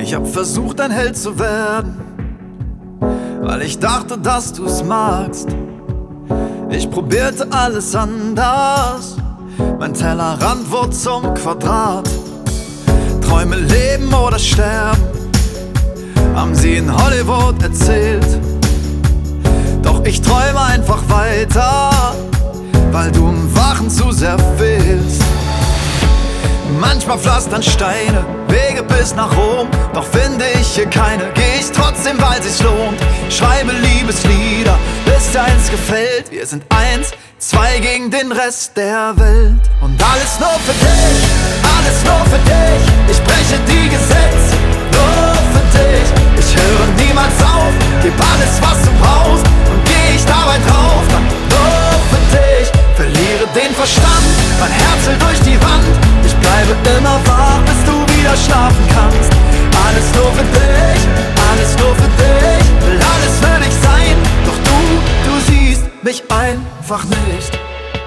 Ich hab versucht, ein Held zu werden, weil ich dachte, dass du's magst. Ich probierte alles anders, mein Tellerrand wurde zum Quadrat. Träume leben oder sterben, haben sie in Hollywood erzählt. Doch ich träume einfach weiter, weil du im Wachen zu sehr fehlst. Manchmal pflastern Steine Wege bis nach Rom, doch finde ich hier keine. Geh ich trotzdem, weil sich's lohnt. Schreibe Liebeslieder, bis dir eins gefällt. Wir sind eins, zwei gegen den Rest der Welt. Und alles nur für dich, alles nur für dich. Ich breche die Gesetze, nur für dich. Ich höre niemals auf, gib alles, was du brauchst. Und geh ich dabei drauf, dann nur für dich. Verliere den Verstand, mein Herz will durch die Wand. Ich bleibe immer wach, bis du wieder schlafen kannst. Alles nur für dich, alles nur für dich. Will alles für dich sein, doch du siehst mich einfach nicht.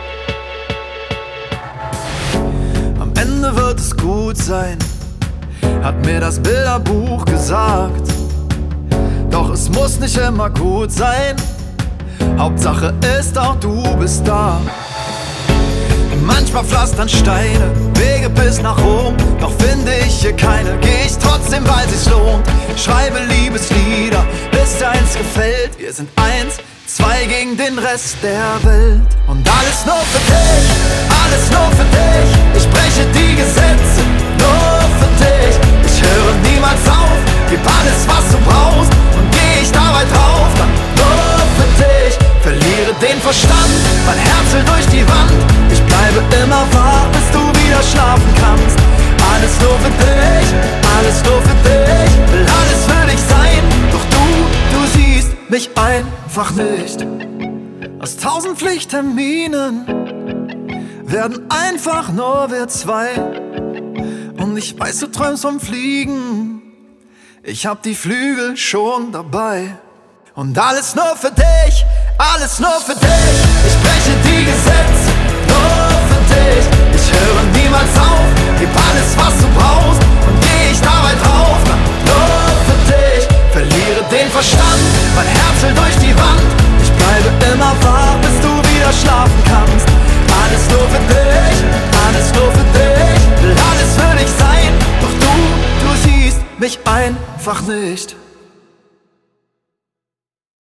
Am Ende wird es gut sein, hat mir das Bilderbuch gesagt. Doch es muss nicht immer gut sein, Hauptsache ist auch du bist da. Manchmal pflastern Steine Wege bis nach Rom, doch finde ich hier keine. Geh ich trotzdem, weil sich's lohnt. Schreibe Liebeslieder, bis dir eins gefällt. Wir sind eins, zwei gegen den Rest der Welt. Und alles nur für dich, alles nur für dich. Ich breche die Gesetze, nur für dich. Ich höre niemals auf, gib alles, was du brauchst. Und geh ich dabei drauf, dann nur für dich. Verliere den Verstand, mein Herz will durch die Wand. Ich bleibe immer wach, bis du wieder schlafen kannst. Alles nur für dich, alles nur für dich. Will alles für dich sein, doch du siehst mich einfach nicht. Aus 1000 Pflichtterminen werden einfach nur wir zwei. Und ich weiß, du träumst vom Fliegen, ich hab die Flügel schon dabei. Und alles nur für dich, alles nur für dich. Ich breche die Gesetze, nur für dich. Ich höre niemals auf, gib alles, was du brauchst. Und geh ich dabei drauf, dann nur für dich. Verliere den Verstand, mein Herz will durch die Wand. Ich bleibe immer wach, bis du wieder schlafen kannst. Alles nur für dich, alles nur für dich. Will alles für dich sein, doch du siehst mich einfach nicht.